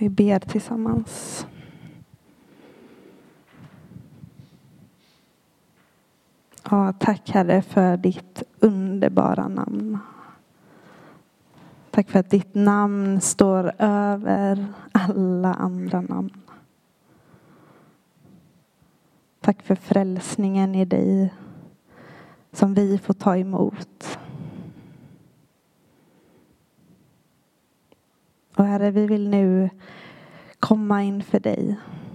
Vi ber tillsammans. Ja, tack Herre för ditt underbara namn. Tack för att ditt namn står över alla andra namn. Tack för frälsningen i dig som vi får ta emot. Och Herre, vi vill nu komma inför dig.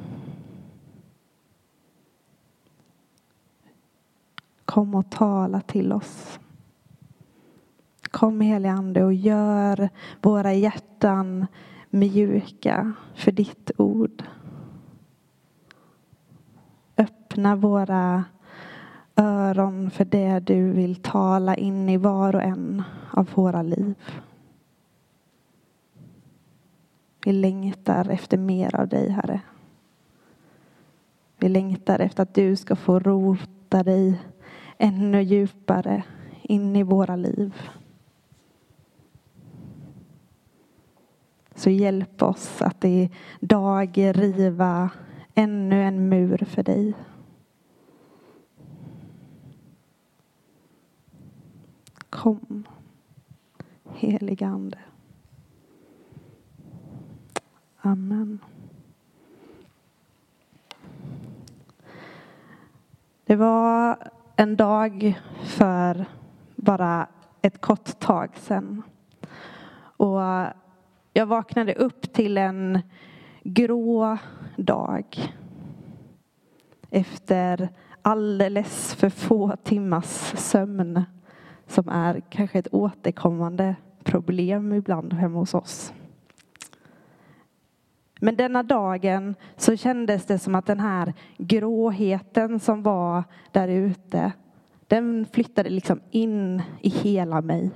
Kom och tala till oss. Kom helige Ande och gör våra hjärtan mjuka för ditt ord. Öppna våra öron för det du vill tala in i var och en av våra liv. Vi längtar efter mer av dig, Herre. Vi längtar efter att du ska få rota dig ännu djupare in i våra liv. Så hjälp oss att i dag riva ännu en mur för dig. Kom, heliga Ande. Amen. Det var en dag för bara ett kort tag sedan. Och jag vaknade upp till en grå dag. Efter alldeles för få timmars sömn. Som är kanske ett återkommande problem ibland hemma hos oss. Men denna dagen så kändes det som att den här gråheten som var där ute, den flyttade liksom in i hela mig.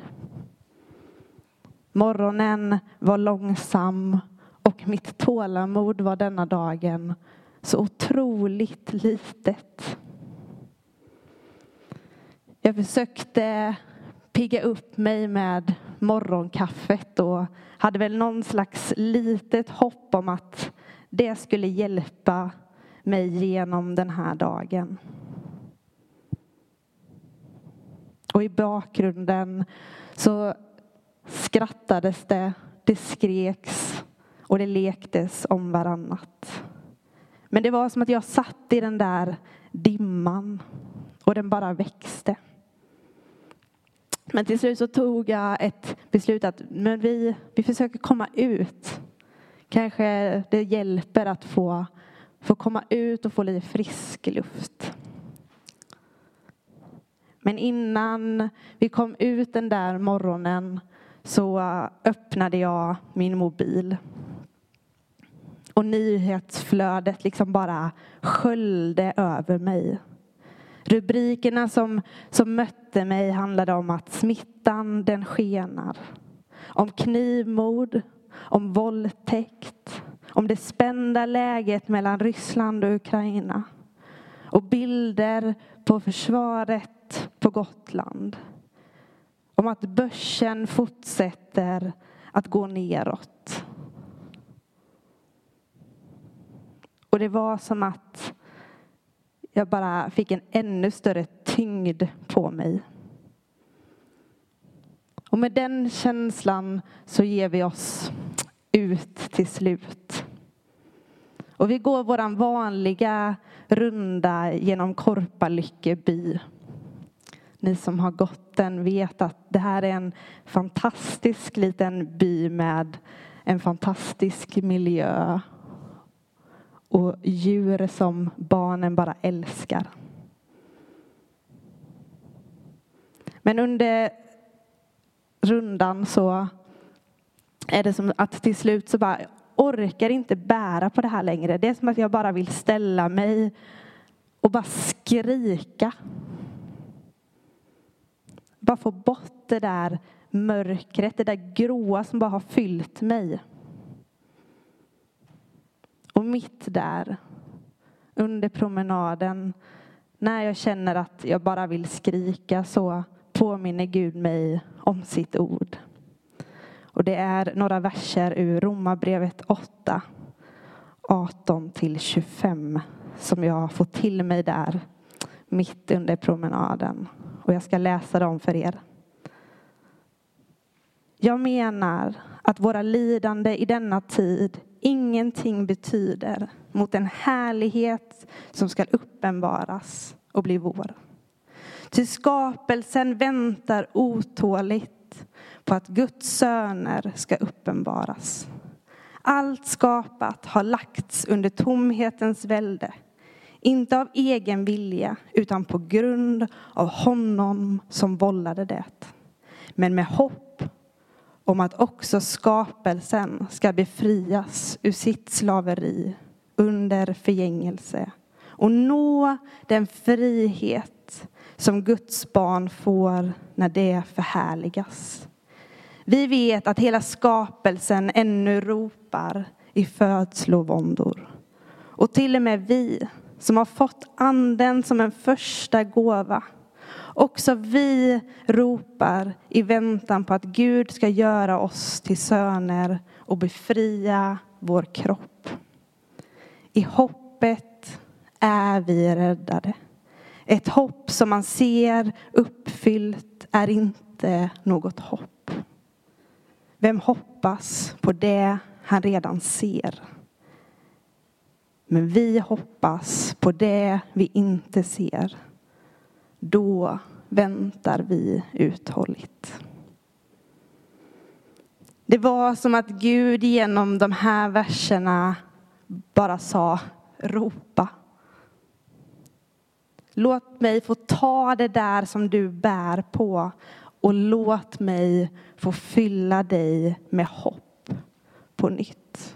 Morgonen var långsam och mitt tålamod var denna dagen så otroligt litet. Jag försökte pigga upp mig med morgonkaffet och hade väl någon slags litet hopp om att det skulle hjälpa mig genom den här dagen. Och i bakgrunden så skrattades det skreks och det lektes om varannat. Men det var som att jag satt i den där dimman och den bara växte. Men till slut så tog jag ett beslut att vi försöker komma ut. Kanske det hjälper att få komma ut och få lite frisk luft. Men innan vi kom ut den där morgonen så öppnade jag min mobil. Och nyhetsflödet liksom bara sköljde över mig. Rubrikerna som mötte mig handlade om att smittan den skenar. Om knivmord, om våldtäkt, om det spända läget mellan Ryssland och Ukraina. Och bilder på försvaret på Gotland. Om att börsen fortsätter att gå neråt. Och det var som att jag bara fick en ännu större tyngd på mig. Och med den känslan så ger vi oss ut till slut. Och vi går våran vanliga runda genom Korpalycke by. Ni som har gått den vet att det här är en fantastisk liten by med en fantastisk miljö. Och djur som barnen bara älskar. Men under rundan så är det som att till slut så bara orkar inte bära på det här längre. Det är som att jag bara vill ställa mig och bara skrika. Bara få bort det där mörkret, det där gråa som bara har fyllt mig. Och mitt där, under promenaden, när jag känner att jag bara vill skrika så påminner Gud mig om sitt ord. Och Och det är några verser ur Romarbrevet 8, 18-25 som jag har fått till mig där mitt under promenaden. Och jag ska läsa dem för er. Jag menar att våra lidande i denna tid ingenting betyder mot en härlighet som ska uppenbaras och bli vår. Ty skapelsen väntar otåligt på att Guds söner ska uppenbaras. Allt skapat har lagts under tomhetens välde. Inte av egen vilja utan på grund av honom som vållade det. Men med hopp om att också skapelsen ska befrias ur sitt slaveri under förgängelse och nå den frihet som Guds barn får när det förhärligas. Vi vet att hela skapelsen ännu ropar i födslovåndor. Och till och med vi som har fått anden som en första gåva. Också vi ropar i väntan på att Gud ska göra oss till söner och befria vår kropp. I hoppet är vi räddade. Ett hopp som man ser uppfyllt är inte något hopp. Vem hoppas på det han redan ser? Men vi hoppas på det vi inte ser. Då väntar vi uthålligt. Det var som att Gud genom de här verserna bara sa: ropa. Låt mig få ta det där som du bär på och låt mig få fylla dig med hopp på nytt.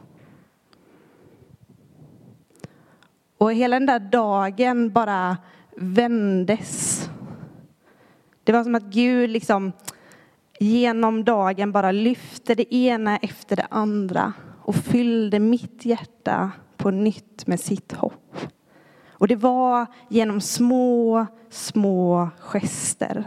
Och hela den där dagen bara vändes. Det var som att Gud liksom genom dagen bara lyfte det ena efter det andra och fyllde mitt hjärta på nytt med sitt hopp. Och det var genom små gester.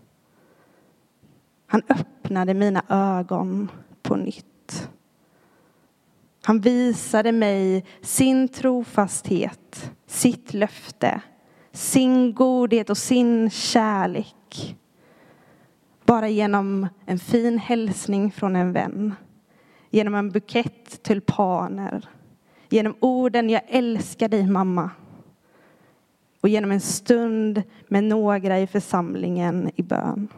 Han öppnade mina ögon på nytt. Han visade mig sin trofasthet, sitt löfte, sin godhet och sin kärlek. Bara genom en fin hälsning från en vän. Genom en bukett tulpaner. Genom orden: jag älskar dig mamma. Och genom en stund med några i församlingen i bön.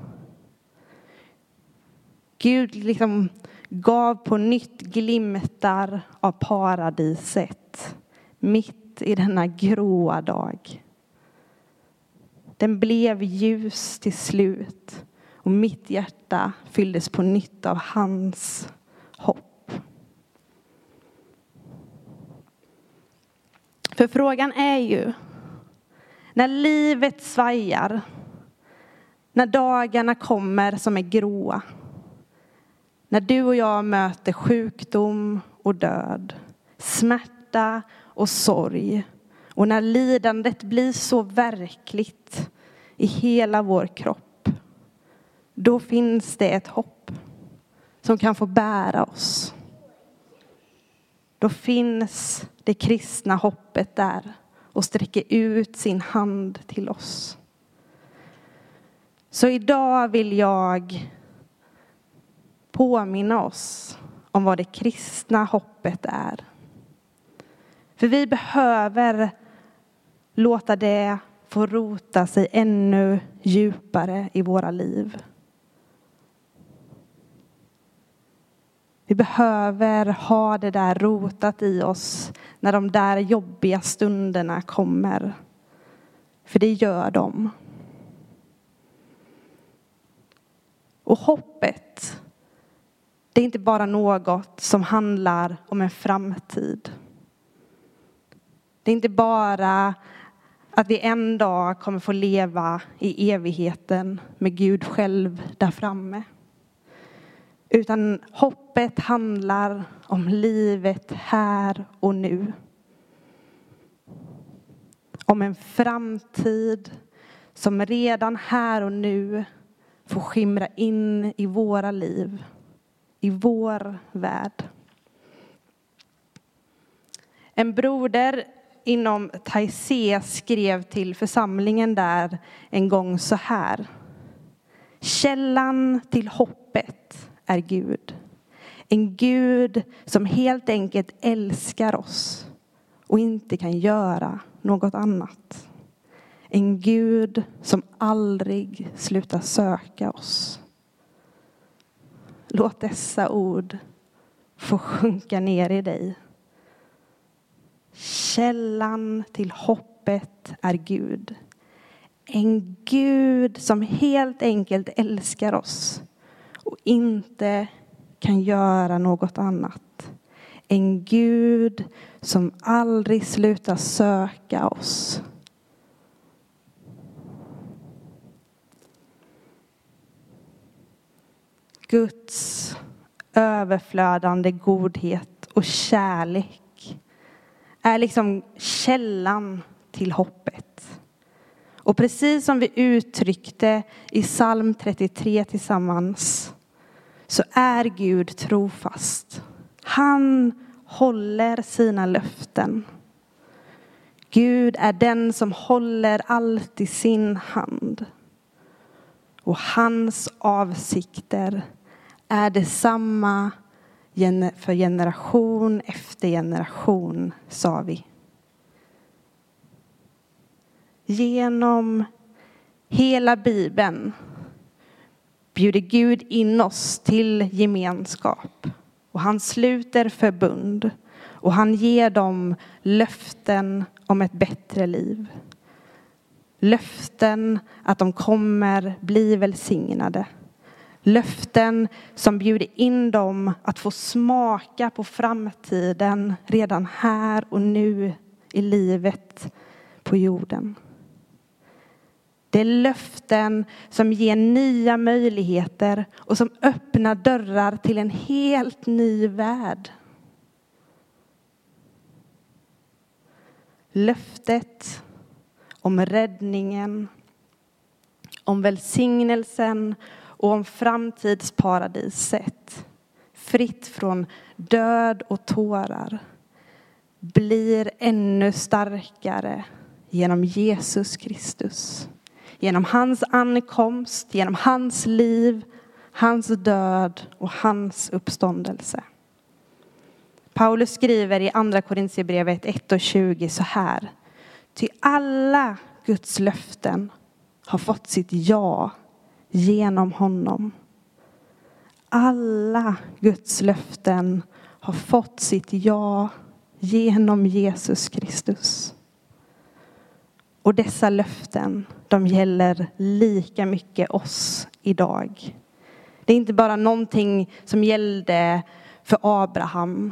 Gud liksom gav på nytt glimtar av paradiset. Mitt i denna gråa dag. Den blev ljus till slut. Och mitt hjärta fylldes på nytt av hans hopp. För frågan är ju: när livet svajar, när dagarna kommer som är gråa, när du och jag möter sjukdom och död, smärta och sorg, och när lidandet blir så verkligt i hela vår kropp, då finns det ett hopp som kan få bära oss. Då finns det kristna hoppet där och sträcker ut sin hand till oss. Så idag vill jag påminna oss om vad det kristna hoppet är. För vi behöver låta det få rota sig ännu djupare i våra liv. Vi behöver ha det där rotat i oss när de där jobbiga stunderna kommer. För det gör de. Och hoppet, det är inte bara något som handlar om en framtid. Det är inte bara att vi en dag kommer få leva i evigheten med Gud själv där framme. Utan hoppet handlar om livet här och nu. Om en framtid som redan här och nu får skimra in i våra liv. i vår värld. En broder inom Taizé skrev till församlingen där en gång så här: källan till hoppet är Gud. En Gud som helt enkelt älskar oss och inte kan göra något annat. En Gud som aldrig slutar söka oss. Låt dessa ord få sjunka ner i dig. Källan till hoppet är Gud. En Gud som helt enkelt älskar oss och inte kan göra något annat. En Gud som aldrig slutar söka oss. Guds överflödande godhet och kärlek är liksom källan till hoppet. Och precis som vi uttryckte i psalm 33 tillsammans, så är Gud trofast. Han håller sina löften. Gud är den som håller allt i sin hand. Och hans avsikter är detsamma för generation efter generation, sa vi. Genom hela Bibeln bjuder Gud in oss till gemenskap. Och han sluter förbund. Och han ger dem löften om ett bättre liv. Löften att de kommer bli välsignade. Löften som bjuder in dem att få smaka på framtiden redan här och nu i livet på jorden. Det är löften som ger nya möjligheter och som öppnar dörrar till en helt ny värld. Löftet om räddningen, om välsignelsen och om framtidsparadiset, fritt från död och tårar, blir ännu starkare genom Jesus Kristus. Genom hans ankomst, genom hans liv, hans död och hans uppståndelse. Paulus skriver i andra Korintierbrevet 1:20 så här: ty alla Guds löften har fått sitt ja genom honom. Alla Guds löften har fått sitt ja genom Jesus Kristus. Och dessa löften, de gäller lika mycket oss idag. Det är inte bara någonting som gällde för Abraham.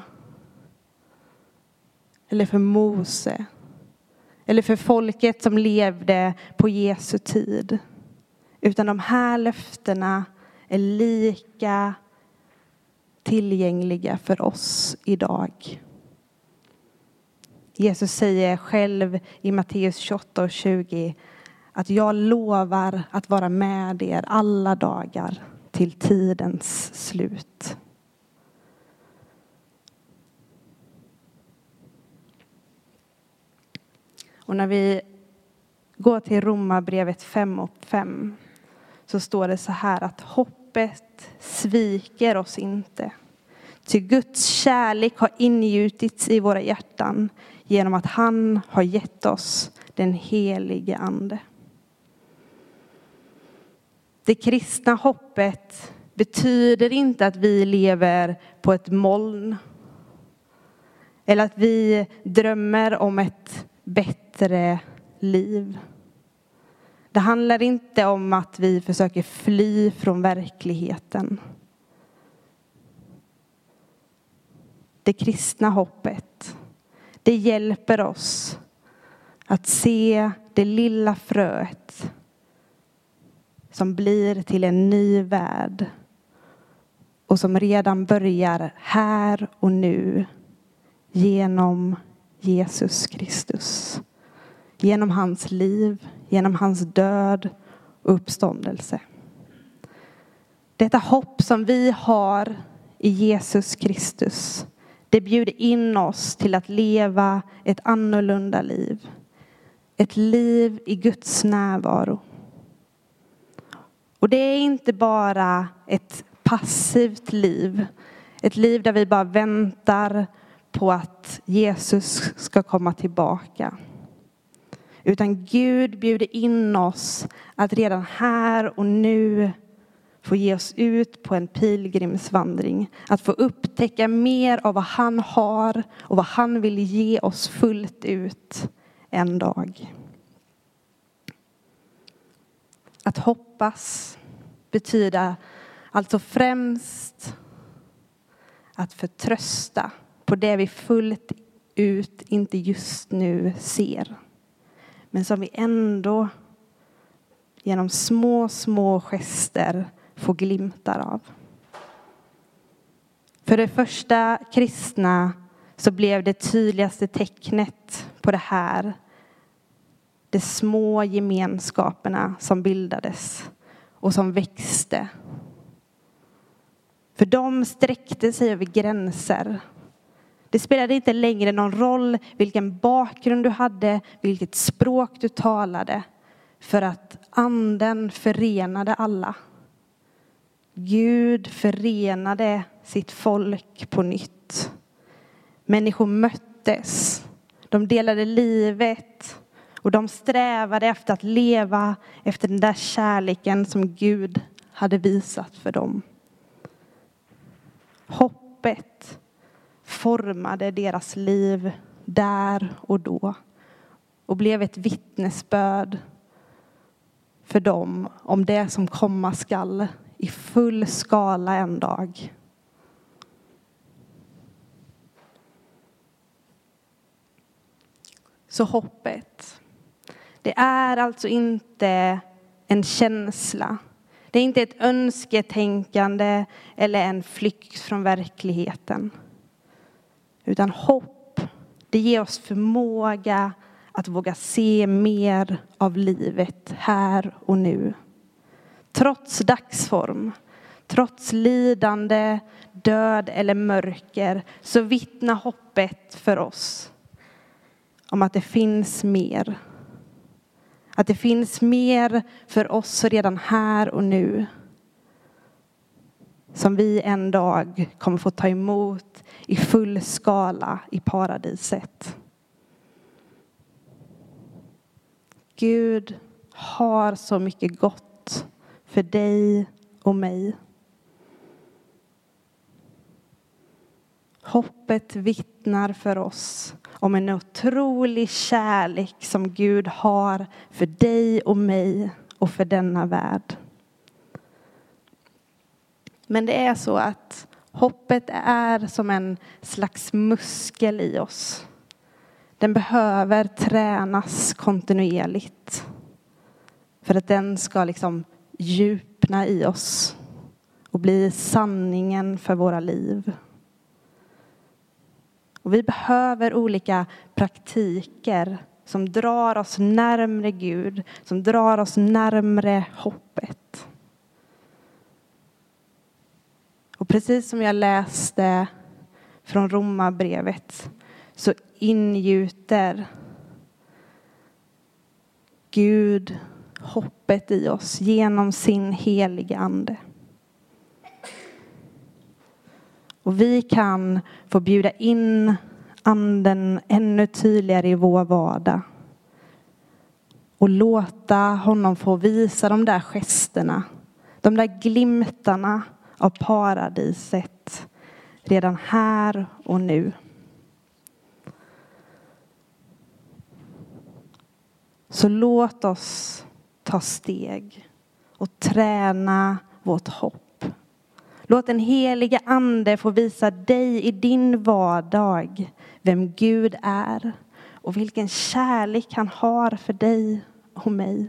Eller för Mose. Eller för folket som levde på Jesu tid. Utan de här löftena är lika tillgängliga för oss idag. Jesus säger själv i Matteus 28:20 att jag lovar att vara med er alla dagar till tidens slut. Och när vi går till Romarbrevet 5:5 så står det så här att hoppet sviker oss inte. Ty Guds kärlek har ingjutits i våra hjärtan genom att han har gett oss den helige ande. Det kristna hoppet betyder inte att vi lever på ett moln. Eller att vi drömmer om ett bättre liv. Det handlar inte om att vi försöker fly från verkligheten. Det kristna hoppet, det hjälper oss att se det lilla fröet som blir till en ny värld och som redan börjar här och nu genom Jesus Kristus. Genom hans liv, genom hans död och uppståndelse. Detta hopp som vi har i Jesus Kristus. Det bjuder in oss till att leva ett annorlunda liv. Ett liv i Guds närvaro. Och det är inte bara ett passivt liv. Ett liv där vi bara väntar på att Jesus ska komma tillbaka. Utan Gud bjuder in oss att redan här och nu få ge oss ut på en pilgrimsvandring. Att få upptäcka mer av vad han har och vad han vill ge oss fullt ut en dag. Att hoppas betyder alltså främst att förtrösta på det vi fullt ut inte just nu ser. Men som vi ändå genom små gester får glimtar av. För det första kristna så blev det tydligaste tecknet på det här de små gemenskaperna som bildades och som växte. För de sträckte sig över gränser. Det spelade inte längre någon roll vilken bakgrund du hade, vilket språk du talade. För att anden förenade alla. Gud förenade sitt folk på nytt. Människor möttes. De delade livet. Och de strävade efter att leva efter den där kärleken som Gud hade visat för dem. Hoppet formade deras liv där och då. Och blev ett vittnesbörd för dem om det som komma skall i full skala en dag. Så hoppet, det är alltså inte en känsla. Det är inte ett önsketänkande eller en flykt från verkligheten. Utan hopp, det ger oss förmåga att våga se mer av livet här och nu. Trots dagsform, trots lidande, död eller mörker, så vittnar hoppet för oss om att det finns mer. Att det finns mer för oss redan här och nu. Som vi en dag kommer få ta emot i full skala i paradiset. Gud har så mycket gott för dig och mig. Hoppet vittnar för oss om en otrolig kärlek som Gud har för dig och mig och för denna värld. Men det är så att hoppet är som en slags muskel i oss. Den behöver tränas kontinuerligt. För att den ska liksom djupna i oss och bli sanningen för våra liv. Och vi behöver olika praktiker som drar oss närmare Gud, som drar oss närmare hoppet. Och precis som jag läste från Romarbrevet så ingjuter Gud hoppet i oss genom sin heliga ande. Och vi kan få bjuda in anden ännu tydligare i vår vardag. Och låta honom få visa de där gesterna, de där glimtarna av paradiset redan här och nu. Så låt oss ta steg och träna vårt hopp. Låt den heliga ande få visa dig i din vardag vem Gud är och vilken kärlek han har för dig och mig.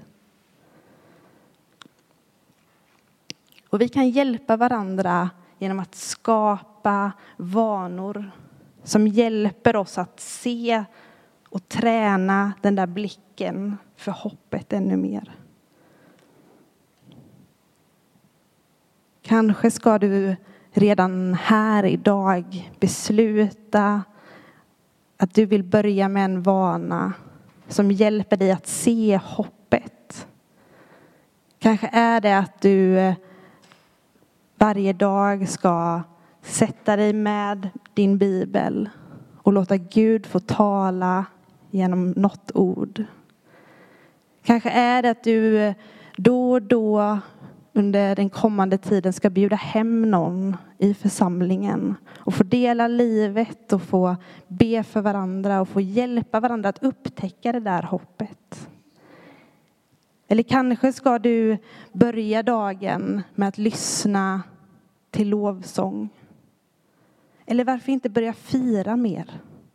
Och vi kan hjälpa varandra genom att skapa vanor som hjälper oss att se och träna den där blicken för hoppet ännu mer. Kanske ska du redan här idag besluta att du vill börja med en vana som hjälper dig att se hoppet. Kanske är det att du varje dag ska sätta dig med din bibel och låta Gud få tala genom något ord. Kanske är det att du då och då under den kommande tiden ska bjuda hem någon i församlingen och få dela livet och få be för varandra och få hjälpa varandra att upptäcka det där hoppet. Eller kanske ska du börja dagen med att lyssna till lovsång. Eller varför inte börja fira mer?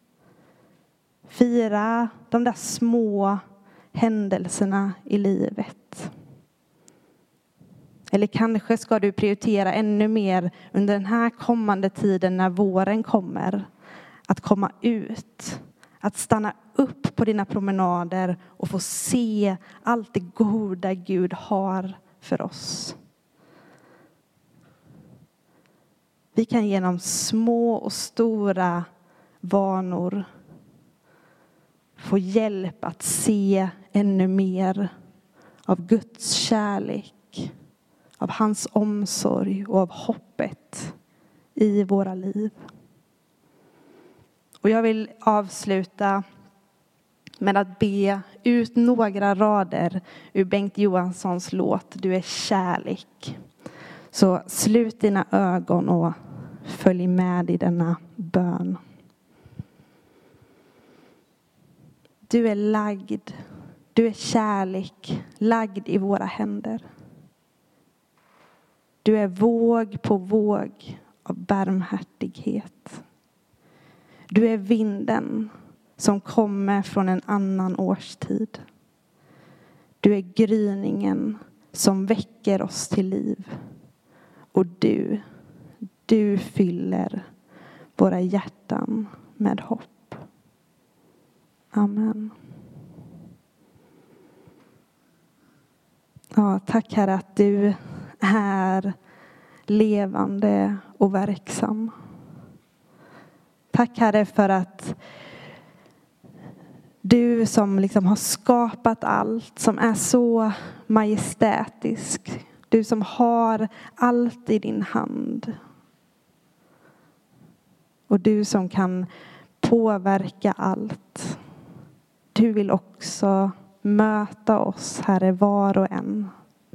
Fira de där små händelserna i livet. Eller kanske ska du prioritera ännu mer under den här kommande tiden när våren kommer. Att komma ut. Att stanna upp på dina promenader och få se allt det goda Gud har för oss. Vi kan genom små och stora vanor få hjälp att se ännu mer av Guds kärlek, av hans omsorg och av hoppet i våra liv. Och jag vill avsluta med att be ut några rader ur Bengt Johanssons låt Du är kärlek. Så slut dina ögon och följ med i denna bön. Du är lagd, du är kärlek, lagd i våra händer. Du är våg på våg av barmhärtighet. Du är vinden som kommer från en annan årstid. Du är gryningen som väcker oss till liv. Och du fyller våra hjärtan med hopp. Amen. Ja, tack Herre att du är levande och verksam. Tack Herre för att du som liksom har skapat allt, som är så majestätisk. Du som har allt i din hand. Och du som kan påverka allt. Du vill också möta oss, Herre, var och en.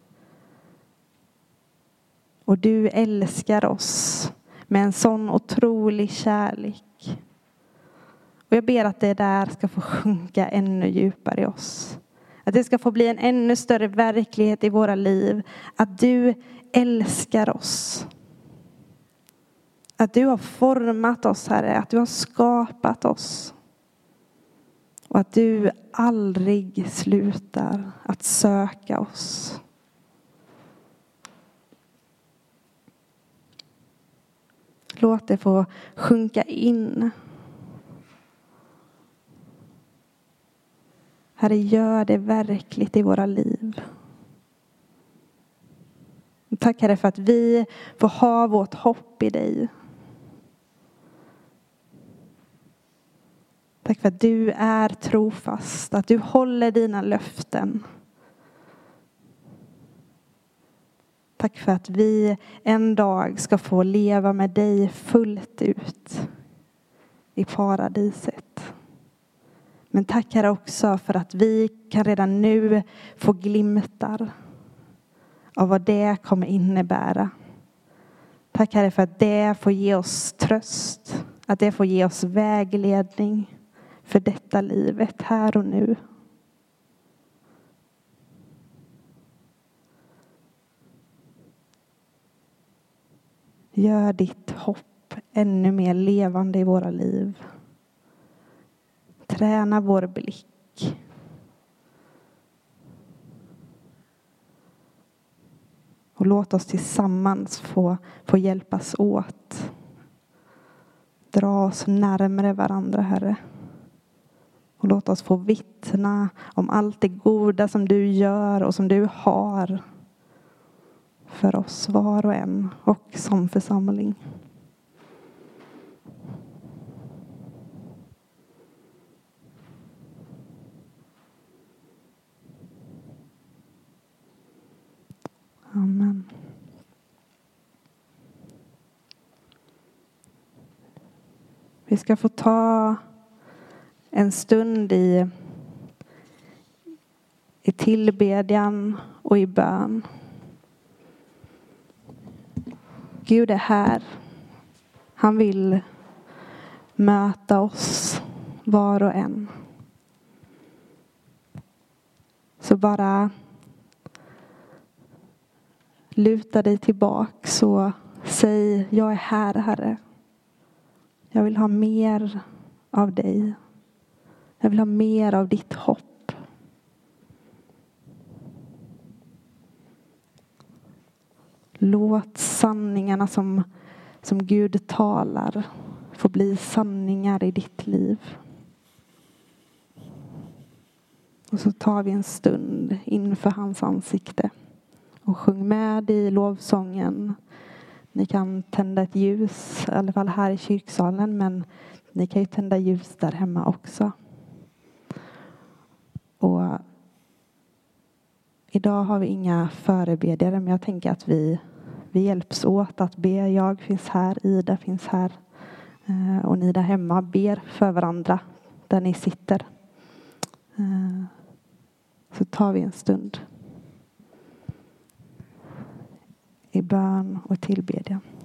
Och du älskar oss med en sån otrolig kärlek. Och jag ber att det där ska få sjunka ännu djupare i oss. Att det ska få bli en ännu större verklighet i våra liv. Att du älskar oss. Att du har format oss, Herre. Att du har skapat oss. Och att du aldrig slutar att söka oss. Låt det få sjunka in. Herre, gör det verkligt i våra liv. Tack Herre för att vi får ha vårt hopp i dig. Tack för att du är trofast, att du håller dina löften. Tack för att vi en dag ska få leva med dig fullt ut i paradiset. Men tack Herre också för att vi kan redan nu få glimtar av vad det kommer innebära. Tack Herre för att det får ge oss tröst, att det får ge oss vägledning för detta livet här och nu. Gör ditt hopp ännu mer levande i våra liv. Träna vår blick. Och låt oss tillsammans få hjälpas åt. Dra oss närmare varandra, Herre. Och låt oss få vittna om allt det goda som du gör och som du har för oss var och en och som församling. Amen. Vi ska få ta en stund i tillbedjan och i bön. Gud är här. Han vill möta oss var och en. Så bara luta dig tillbaks och säg: jag är här, Herre. Jag vill ha mer av dig. Jag vill ha mer av ditt hopp. Låt sanningarna som Gud talar få bli sanningar i ditt liv. Och så tar vi en stund inför hans ansikte och sjung med i lovsången. Ni kan tända ett ljus, i alla fall här i kyrksalen, men ni kan ju tända ljus där hemma också. Och idag har vi inga förebedjare, men jag tänker att vi hjälps åt att be. Jag finns här, Ida finns här. Och ni där hemma ber för varandra där ni sitter. Så tar vi en stund i bön och tillbedjan.